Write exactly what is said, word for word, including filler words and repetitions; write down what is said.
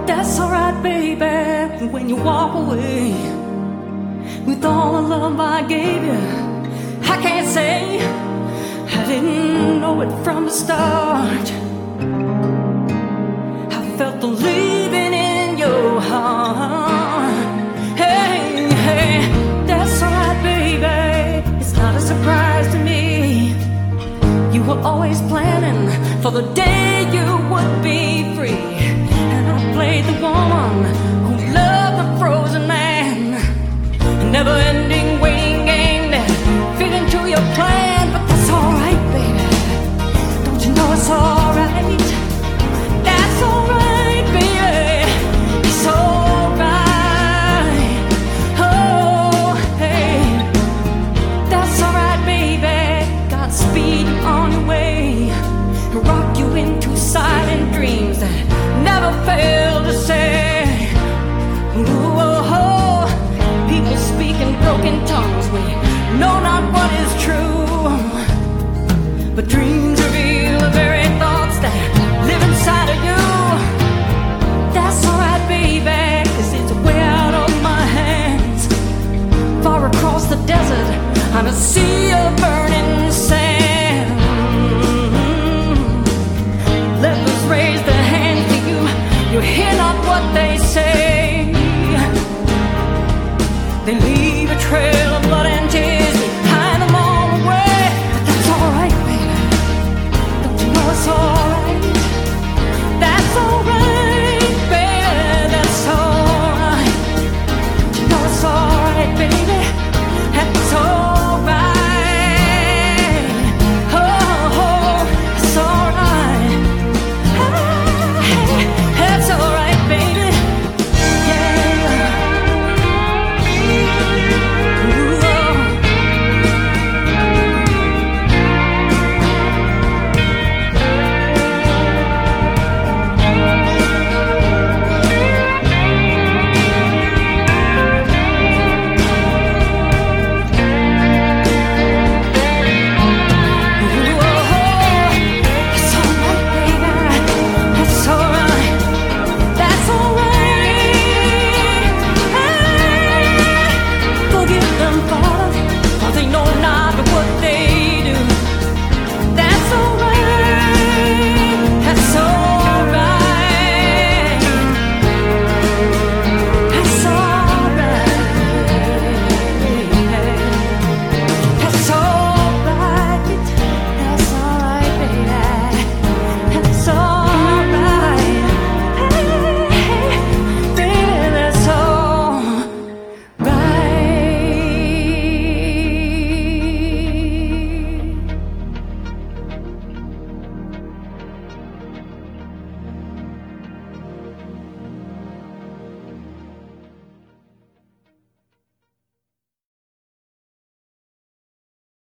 That's alright, baby, when you walk away with all the love I gave you. I can't say I didn't know it from the start. I felt the leaving in your heart. Hey, hey, that's alright, baby, it's not a surprise to me. You were always planning for the day you would be free. Played the woman who loved the frozen man, a never-ending waiting game that fit into your plan. But that's alright, baby, don't you know it's alright? That's alright, baby, it's alright. Oh, hey, that's alright, baby, Godspeed on your way, rock you into silent dreams that never fail to say. Ooh, oh, oh. People speak in broken tongues, we know not what is true, but dreams reveal the very thoughts that live inside of you. That's alright, baby, cause it's way out of my hands. Far across the desert on a sea of burning sand. Let us raise their hands to you. You hear not what they say. They leave